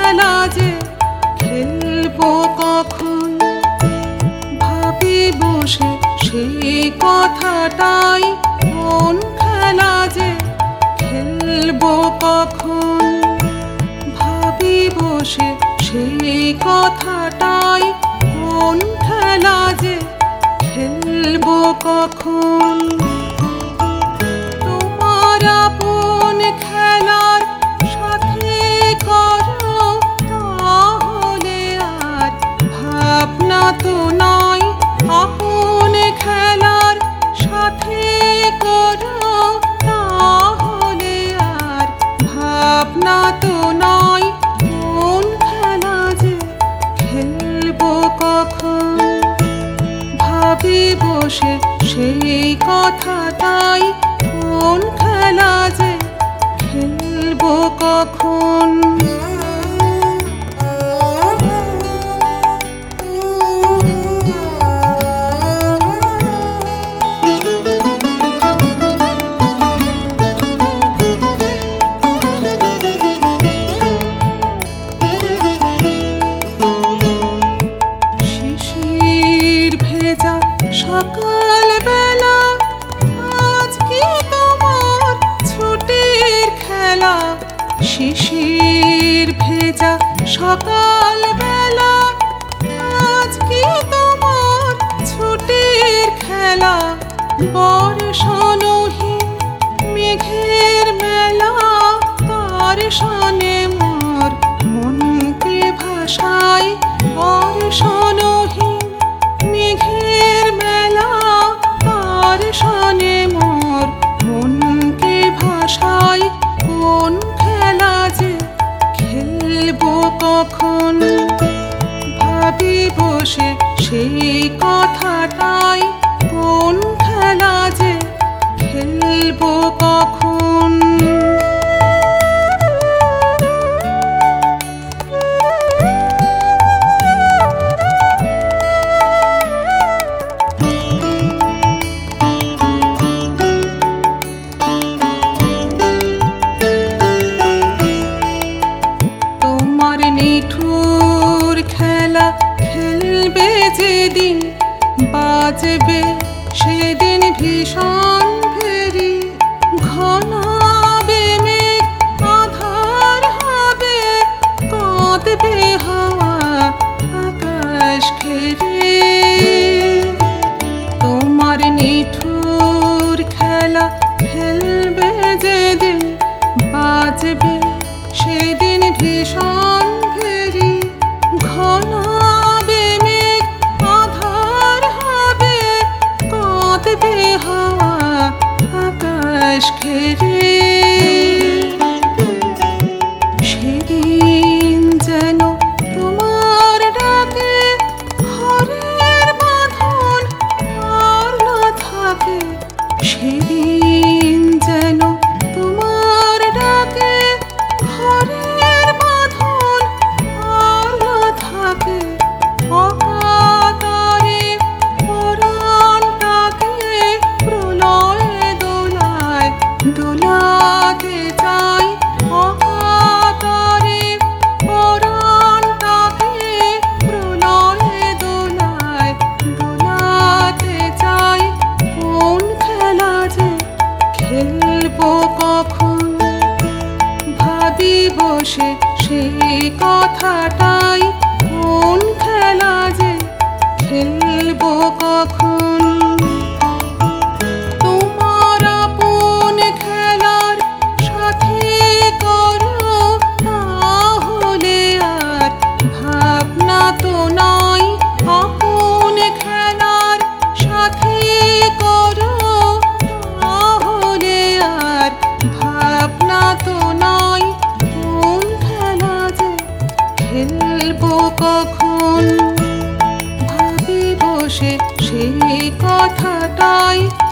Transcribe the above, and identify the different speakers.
Speaker 1: খেলা যে খেলবো কখন, ভাবি বসে সেই কথাটাই। কোন খেলা যে খেলবো কখন, ভাবি বসে সেই কথাটাই। কোন খেলা যে খেলবো কখন। তোমার আপন খেলার সাথে করো তাহলে আর ভাবনা তো নয়। আপন খেলার সাথে করো তাহলে আর ভাবনা তো নয়। কোন খেলা যে খেলবো কখন, ভাবি বসে সেই কথাটাই। কোন খেলা যে খেলবো কখন। শিশির ভেজা সকাল বেলা, আজ কি তোমার ছুটির খেলা। শিশির ভেজা সকাল বেলা, আজ কি তোমার ছুটির খেলা। বর্ষণহীন মেঘের মেলা, তার সনে মোর মনকে ভাসায়। বর্ষণহীন মেঘের মেলা, তার সনে মোর মনকে ভাসায়। কোন খেলা যে খেলবো কখন, ভাবি বসে সেই কথাটাই। কোন খেলা যে খেলবো কখন। তোমার নিঠুর খেলা খেলবে যেদিন, বাজবে সেদিন ভীষণ ভেরি। ঘনাবে মেঘ, আঁধার হবে, কাঁদবে হাওয়া আকাশ ঘেরে। তোমার নিঠুর খেলা খেলবে যেদিন, বাজবে সেদিন ভীষণ ভেরি। ঘনাবে মেঘ, আঁধার হবে, কাঁদবে হাওয়া আকাশ ঘেরে। সেদিন যেন তোমার ডাকে ঘরের বাঁধন আর না থাকে। সেদিন যেন তোমার ডাকে ঘরের বাঁধন আর না থাকে। অকাতরে পরাণটাকে প্রলয়ে দোলায় দোলাতে চাই। অকাতরে পরাণটাকে প্রলয়ে দোলায় দোলাতে চাই। কোন খেলা যে খেলবো কখন, ভাবি বসে সেই কথাটাই। কোন খেলা যে খেলবো কখন। তোমার আপন খেলার সাথে করো তাহলে আর ভাবনা তো নয়। আপন খেলার সাথে করো তাহলে আর ভাবনা তো নয়। কোন খেলা যে খেলবো কখন, ভাবি বসে সেই কথাটাই।